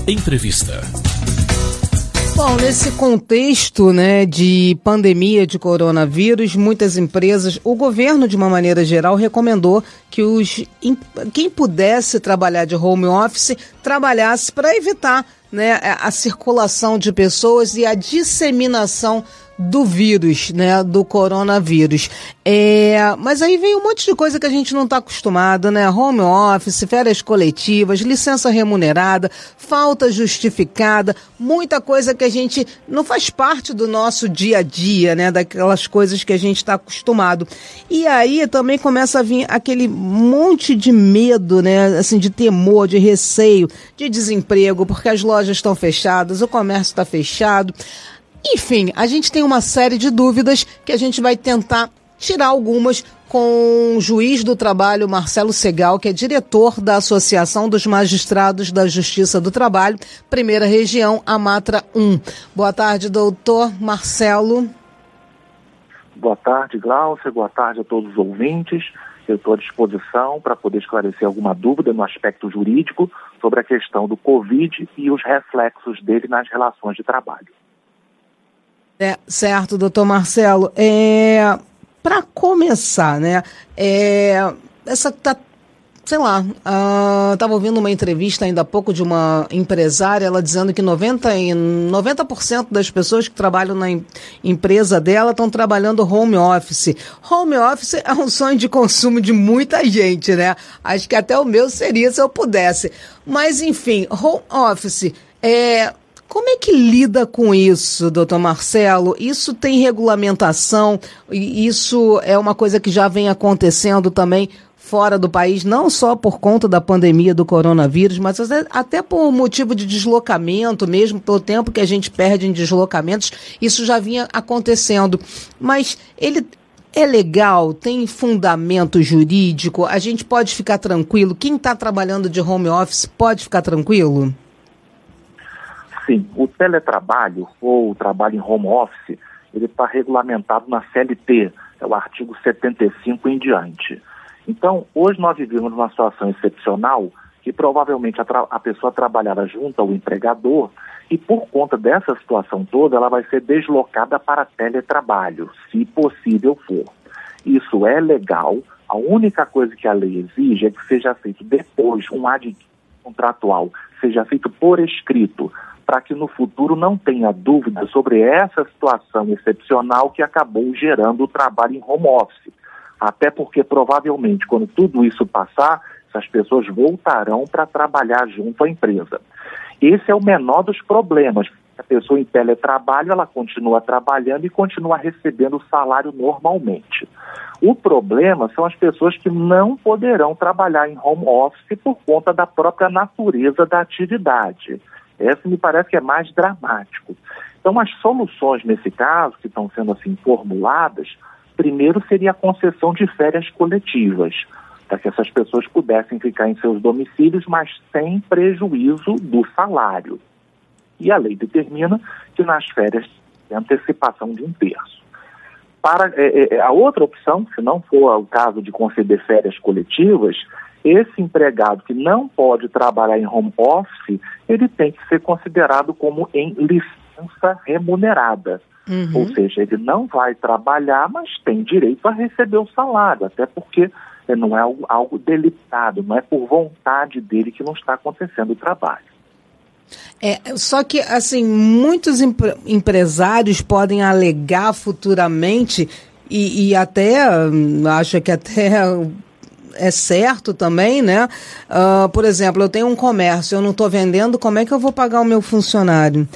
Entrevista. Bom, nesse contexto, né, de pandemia de coronavírus, muitas empresas, o governo, de uma maneira geral, recomendou que quem pudesse trabalhar de home office, trabalhasse para evitar, né, a circulação de pessoas e a disseminação do vírus, né, do coronavírus. Mas aí vem um monte de coisa que a gente não está acostumado, né? Home office, férias coletivas, licença remunerada, falta justificada, muita coisa que a gente não faz parte do nosso dia a dia, né? Daquelas coisas que a gente está acostumado. E aí também começa a vir aquele monte de medo, né? Assim, de temor, de receio, de desemprego, porque as lojas estão fechadas, o comércio está fechado. Enfim, a gente tem uma série de dúvidas que a gente vai tentar tirar algumas com o juiz do trabalho, Marcelo Segal, que é diretor da Associação dos Magistrados da Justiça do Trabalho, Primeira Região, Amatra 1. Boa tarde, doutor Marcelo. Boa tarde, Glaucia. Boa tarde a todos os ouvintes. Eu estou à disposição para poder esclarecer alguma dúvida no aspecto jurídico sobre a questão do Covid e os reflexos dele nas relações de trabalho. Certo, doutor Marcelo. Para começar, né, estava ouvindo uma entrevista ainda há pouco de uma empresária, ela dizendo que 90% das pessoas que trabalham na empresa dela estão trabalhando home office. Home office é um sonho de consumo de muita gente, né? Acho que até o meu seria se eu pudesse. Mas, enfim, home office como é que lida com isso, doutor Marcelo? Isso tem regulamentação? Isso é uma coisa que já vem acontecendo também fora do país, não só por conta da pandemia do coronavírus, mas até por motivo de deslocamento, mesmo pelo tempo que a gente perde em deslocamentos, isso já vinha acontecendo. Mas ele é legal? Tem fundamento jurídico? A gente pode ficar tranquilo? Quem está trabalhando de home office pode ficar tranquilo? Sim, o teletrabalho ou o trabalho em home office, ele está regulamentado na CLT, é o artigo 75 em diante. Então, hoje nós vivemos uma situação excepcional que provavelmente a pessoa trabalhava junto ao empregador e por conta dessa situação toda ela vai ser deslocada para teletrabalho, se possível for. Isso é legal, a única coisa que a lei exige é que seja feito depois um aditivo contratual, seja feito por escrito, para que no futuro não tenha dúvida sobre essa situação excepcional que acabou gerando o trabalho em home office. Até porque, provavelmente, quando tudo isso passar, essas pessoas voltarão para trabalhar junto à empresa. Esse é o menor dos problemas. A pessoa em teletrabalho, ela continua trabalhando e continua recebendo o salário normalmente. O problema são as pessoas que não poderão trabalhar em home office por conta da própria natureza da atividade. Essa me parece que é mais dramático. Então, as soluções nesse caso, que estão sendo assim formuladas, primeiro seria a concessão de férias coletivas, para que essas pessoas pudessem ficar em seus domicílios, mas sem prejuízo do salário. E a lei determina que nas férias tem antecipação de 1/3. Para a outra opção, se não for o caso de conceder férias coletivas, esse empregado que não pode trabalhar em home office, ele tem que ser considerado como em licença remunerada. Ou seja, ele não vai trabalhar, mas tem direito a receber o salário, até porque não é algo deliberado, não é por vontade dele que não está acontecendo o trabalho. Só que, assim, muitos empresários podem alegar futuramente e até, acho que até é certo também, né? Por exemplo, eu tenho um comércio, eu não estou vendendo, como é que eu vou pagar o meu funcionário?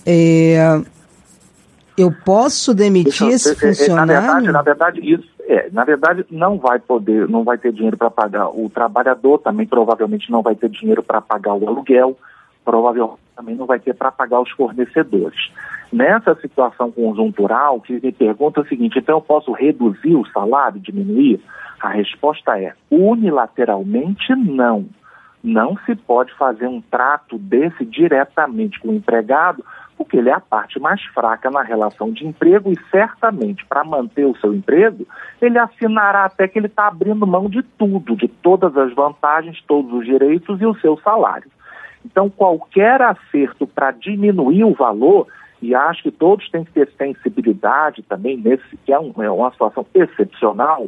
Eu posso demitir esse funcionário? Na verdade, não vai ter dinheiro para pagar o trabalhador, também provavelmente não vai ter dinheiro para pagar o aluguel, provavelmente também não vai ter para pagar os fornecedores. Nessa situação conjuntural, que me pergunta o seguinte, então eu posso reduzir o salário, diminuir? A resposta é, unilateralmente não. Não se pode fazer um trato desse diretamente com o empregado, porque ele é a parte mais fraca na relação de emprego e certamente para manter o seu emprego, ele assinará até que ele está abrindo mão de tudo, de todas as vantagens, todos os direitos e o seu salário. Então, qualquer acerto para diminuir o valor, e acho que todos têm que ter sensibilidade também nesse, que é uma situação excepcional,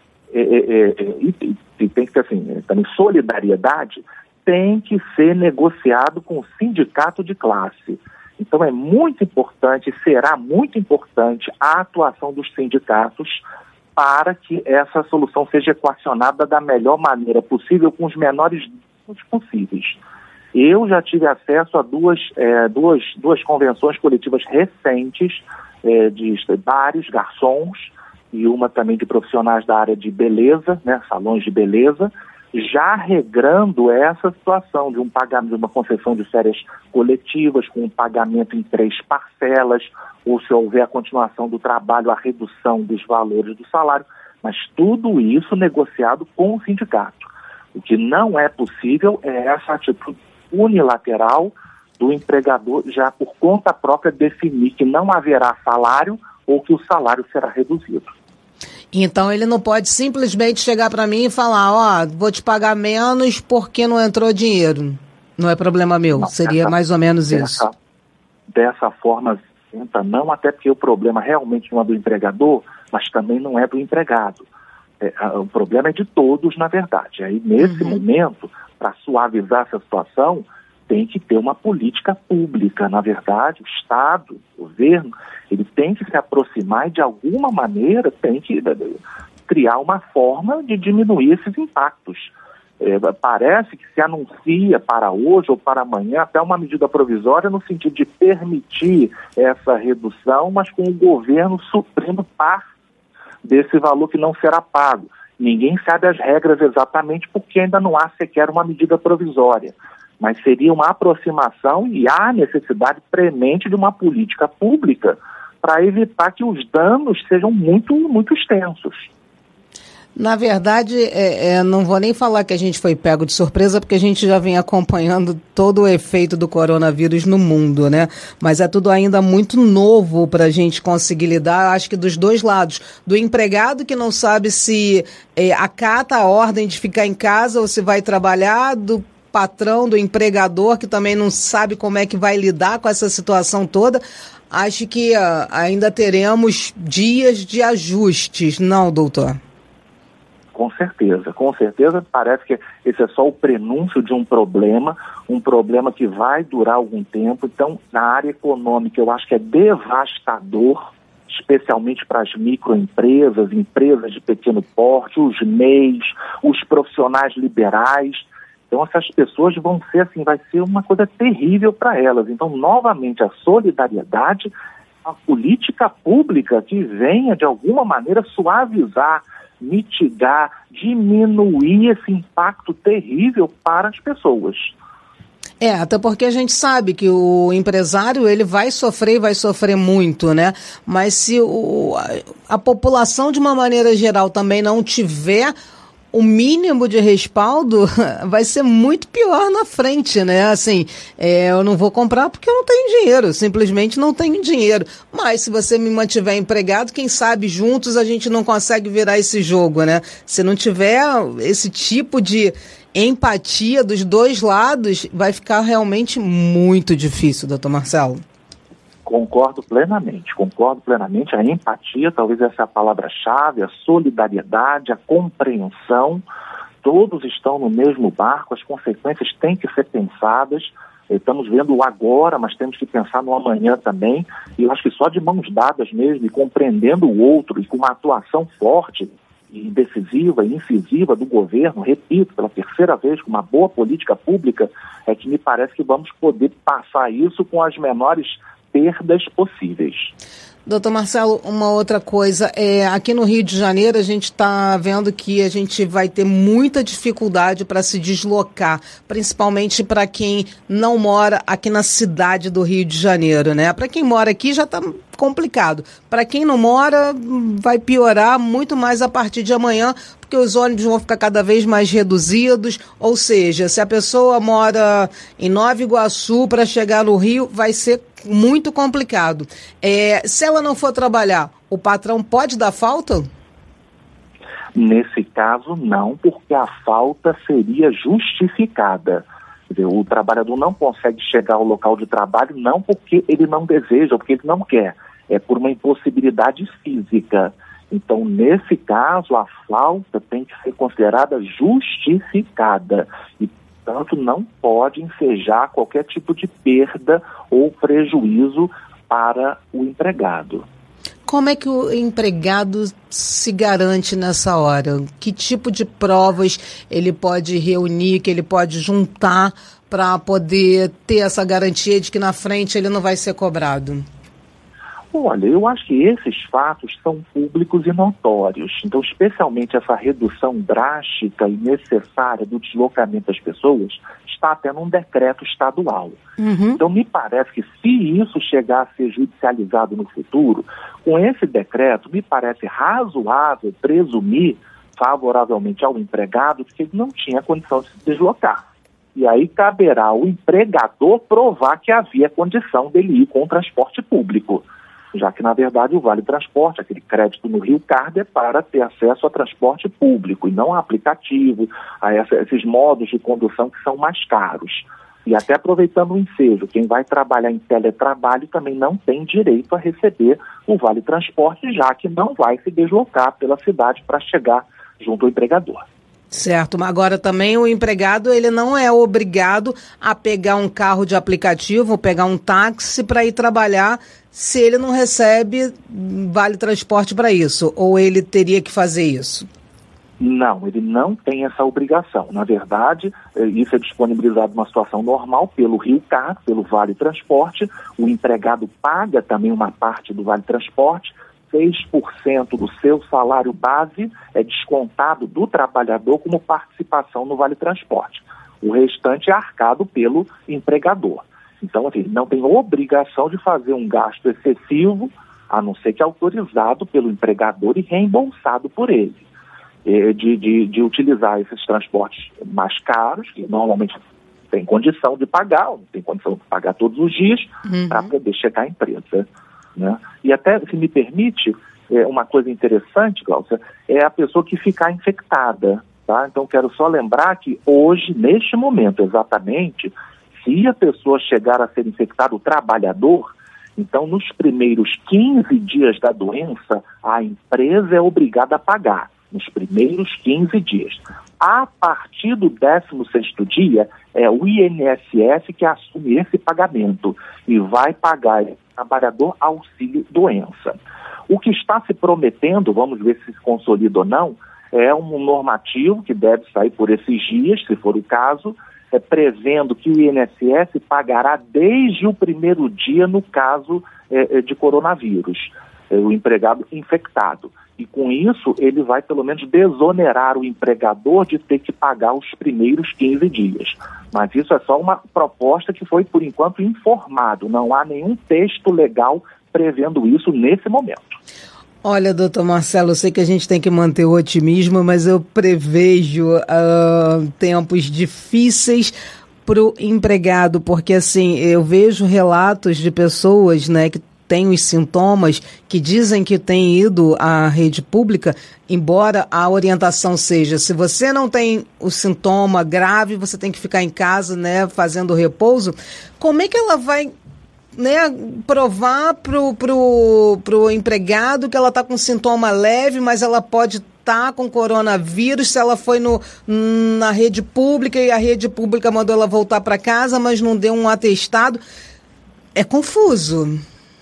e tem que ter assim, também solidariedade, tem que ser negociado com o sindicato de classe. Então é muito importante, será muito importante a atuação dos sindicatos para que essa solução seja equacionada da melhor maneira possível, com os menores danos possíveis. Eu já tive acesso a duas convenções coletivas recentes de bares, garçons, e uma também de profissionais da área de beleza, né, salões de beleza, já regrando essa situação de um pagamento, de uma concessão de férias coletivas, com um pagamento em 3 parcelas, ou se houver a continuação do trabalho, a redução dos valores do salário, mas tudo isso negociado com o sindicato. O que não é possível é essa atitude unilateral do empregador, já por conta própria, definir que não haverá salário ou que o salário será reduzido. Então ele não pode simplesmente chegar para mim e falar, vou te pagar menos porque não entrou dinheiro. Não é problema meu, não, seria mais ou menos isso. Dessa forma, não, até porque o problema realmente não é do empregador, mas também não é do empregado. O problema é de todos, na verdade. Aí, nesse momento, para suavizar essa situação, tem que ter uma política pública. Na verdade, o Estado, o governo, ele tem que se aproximar e, de alguma maneira, tem que criar uma forma de diminuir esses impactos. Parece que se anuncia para hoje ou para amanhã até uma medida provisória no sentido de permitir essa redução, mas com o governo suprindo parte desse valor que não será pago. Ninguém sabe as regras exatamente porque ainda não há sequer uma medida provisória. Mas seria uma aproximação e há necessidade premente de uma política pública para evitar que os danos sejam muito, muito extensos. Na verdade, não vou nem falar que a gente foi pego de surpresa, porque a gente já vem acompanhando todo o efeito do coronavírus no mundo, né? Mas é tudo ainda muito novo para a gente conseguir lidar, acho que dos dois lados. Do empregado que não sabe se acata a ordem de ficar em casa ou se vai trabalhar, do patrão, do empregador, que também não sabe como é que vai lidar com essa situação toda. Acho que ainda teremos dias de ajustes, não, doutor? Com certeza, parece que esse é só o prenúncio de um problema que vai durar algum tempo. Então, na área econômica, eu acho que é devastador, especialmente para as microempresas, empresas de pequeno porte, os MEIs, os profissionais liberais. Então, essas pessoas vão ser assim, vai ser uma coisa terrível para elas. Então, novamente, a solidariedade, a política pública que venha, de alguma maneira, suavizar, mitigar, diminuir esse impacto terrível para as pessoas. Até porque a gente sabe que o empresário, ele vai sofrer muito, né? Mas se a população, de uma maneira geral, também não tiver o mínimo de respaldo, vai ser muito pior na frente, né? Assim, eu não vou comprar porque eu não tenho dinheiro, simplesmente não tenho dinheiro. Mas se você me mantiver empregado, quem sabe juntos a gente não consegue virar esse jogo, né? Se não tiver esse tipo de empatia dos dois lados, vai ficar realmente muito difícil, doutor Marcelo. Concordo plenamente. A empatia, talvez essa é a palavra-chave, a solidariedade, a compreensão. Todos estão no mesmo barco, as consequências têm que ser pensadas. Estamos vendo o agora, mas temos que pensar no amanhã também. E eu acho que só de mãos dadas mesmo, e compreendendo o outro, e com uma atuação forte e decisiva e incisiva do governo, repito, pela terceira vez, com uma boa política pública, é que me parece que vamos poder passar isso com as menores perdas possíveis. Doutor Marcelo, uma outra coisa, aqui no Rio de Janeiro a gente está vendo que a gente vai ter muita dificuldade para se deslocar, principalmente para quem não mora aqui na cidade do Rio de Janeiro, né? Para quem mora aqui já está complicado. Para quem não mora, vai piorar muito mais a partir de amanhã, porque os ônibus vão ficar cada vez mais reduzidos, ou seja, se a pessoa mora em Nova Iguaçu para chegar no Rio, vai ser muito complicado. Se ela não for trabalhar, o patrão pode dar falta? Nesse caso, não, porque a falta seria justificada. Quer dizer, o trabalhador não consegue chegar ao local de trabalho não porque ele não deseja ou porque ele não quer, é por uma impossibilidade física. Então, nesse caso, a falta tem que ser considerada justificada e, portanto, não pode ensejar qualquer tipo de perda ou prejuízo para o empregado. Como é que o empregado se garante nessa hora? Que tipo de provas ele pode reunir, que ele pode juntar para poder ter essa garantia de que na frente ele não vai ser cobrado? Olha, eu acho que esses fatos são públicos e notórios. Então, especialmente essa redução drástica e necessária do deslocamento das pessoas está até num decreto estadual. Então, me parece que se isso chegar a ser judicializado no futuro, com esse decreto, me parece razoável presumir favoravelmente ao empregado que ele não tinha condição de se deslocar. E aí caberá ao empregador provar que havia condição dele ir com o transporte público, já que, na verdade, o Vale Transporte, aquele crédito no Rio Card, é para ter acesso a transporte público e não a aplicativo, a esses modos de condução que são mais caros. E até aproveitando o ensejo, quem vai trabalhar em teletrabalho também não tem direito a receber o Vale Transporte, já que não vai se deslocar pela cidade para chegar junto ao empregador. Certo, mas agora também o empregado ele não é obrigado a pegar um carro de aplicativo ou pegar um táxi para ir trabalhar se ele não recebe vale transporte para isso, ou ele teria que fazer isso? Não, ele não tem essa obrigação. Na verdade, isso é disponibilizado numa situação normal pelo Rio Card, pelo Vale Transporte. O empregado paga também uma parte do Vale Transporte. 6% do seu salário base é descontado do trabalhador como participação no Vale Transporte. O restante é arcado pelo empregador. Então, assim, não tem obrigação de fazer um gasto excessivo, a não ser que autorizado pelo empregador e reembolsado por ele, de utilizar esses transportes mais caros, que normalmente tem condição de pagar, ou não tem condição de pagar todos os dias, para poder chegar à empresa. Né? E até, se me permite, uma coisa interessante, Glaucia, é a pessoa que ficar infectada. Tá? Então, quero só lembrar que hoje, neste momento exatamente, se a pessoa chegar a ser infectada, o trabalhador, então nos primeiros 15 dias da doença, a empresa é obrigada a pagar, nos primeiros 15 dias. A partir do 16º dia, é o INSS que assume esse pagamento e vai pagar o trabalhador auxílio doença. O que está se prometendo, vamos ver se consolida ou não, é um normativo que deve sair por esses dias, se for o caso, prevendo que o INSS pagará desde o primeiro dia no caso de coronavírus, o empregado infectado. E com isso, ele vai pelo menos desonerar o empregador de ter que pagar os primeiros 15 dias. Mas isso é só uma proposta que foi, por enquanto, informado. Não há nenhum texto legal prevendo isso nesse momento. Olha, doutor Marcelo, eu sei que a gente tem que manter o otimismo, mas eu prevejo tempos difíceis para o empregado, porque assim, eu vejo relatos de pessoas, né, que têm os sintomas, que dizem que têm ido à rede pública, embora a orientação seja, se você não tem o sintoma grave, você tem que ficar em casa, né, fazendo repouso. Como é que ela vai, né, provar pro empregado que ela está com sintoma leve, mas ela pode estar com coronavírus se ela foi na rede pública e a rede pública mandou ela voltar para casa, mas não deu um atestado? É confuso.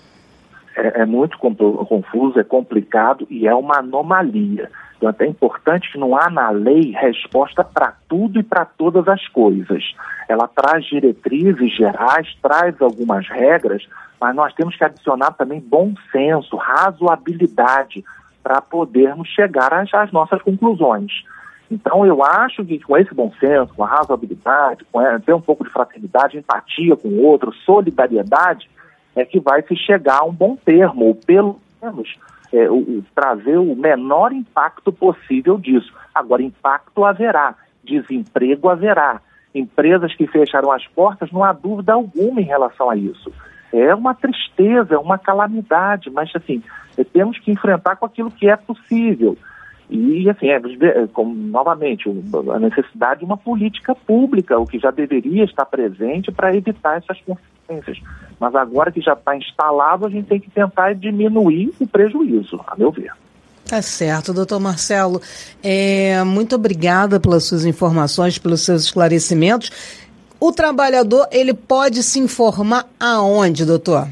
É muito confuso, é complicado e é uma anomalia. Então é até importante que não há na lei resposta para tudo e para todas as coisas. Ela traz diretrizes gerais, traz algumas regras, mas nós temos que adicionar também bom senso, razoabilidade, para podermos chegar às nossas conclusões. Então eu acho que com esse bom senso, com a razoabilidade, com ter um pouco de fraternidade, empatia com o outro, solidariedade, é que vai se chegar a um bom termo, ou pelo menos trazer o menor impacto possível disso. Agora, impacto haverá, desemprego haverá. Empresas que fecharam as portas, não há dúvida alguma em relação a isso. É uma tristeza, é uma calamidade, mas assim, temos que enfrentar com aquilo que é possível. E, assim, novamente, a necessidade de uma política pública, o que já deveria estar presente para evitar essas consequências. Mas agora que já está instalado, a gente tem que tentar diminuir o prejuízo, a meu ver. Tá certo, doutor Marcelo. Muito obrigada pelas suas informações, pelos seus esclarecimentos. O trabalhador, ele pode se informar aonde, doutor?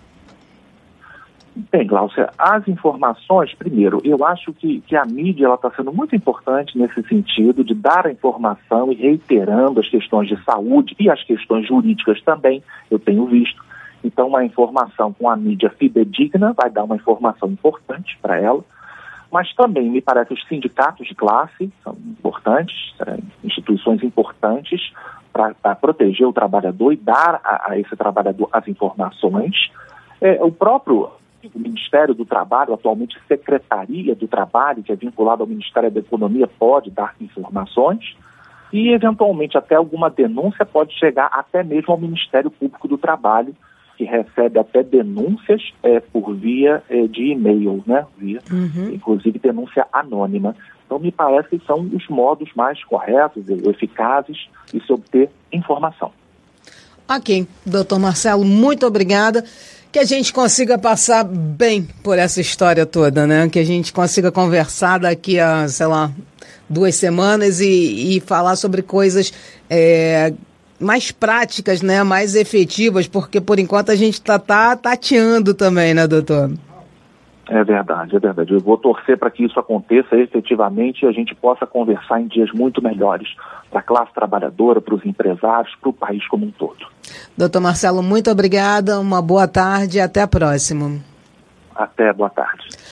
Bem, Gláucia, as informações, primeiro, eu acho que a mídia está sendo muito importante nesse sentido de dar a informação e reiterando as questões de saúde e as questões jurídicas também, eu tenho visto. Então, uma informação com a mídia fidedigna vai dar uma informação importante para ela. Mas também me parece que os sindicatos de classe são importantes, instituições importantes para proteger o trabalhador e dar a esse trabalhador as informações. O próprio Ministério do Trabalho, atualmente Secretaria do Trabalho, que é vinculado ao Ministério da Economia, pode dar informações e, eventualmente, até alguma denúncia pode chegar até mesmo ao Ministério Público do Trabalho, que recebe até denúncias por via de e-mail, né? Inclusive denúncia anônima. Então, me parece que são os modos mais corretos e eficazes de se obter informação. Ok, doutor Marcelo, muito obrigada. Que a gente consiga passar bem por essa história toda, né? Que a gente consiga conversar daqui a, 2 semanas e falar sobre coisas mais práticas, né, mais efetivas, porque por enquanto a gente está tateando também, né, doutor? É verdade. Eu vou torcer para que isso aconteça efetivamente e a gente possa conversar em dias muito melhores para a classe trabalhadora, para os empresários, para o país como um todo. Doutor Marcelo, muito obrigada, uma boa tarde e até a próxima. Até, boa tarde.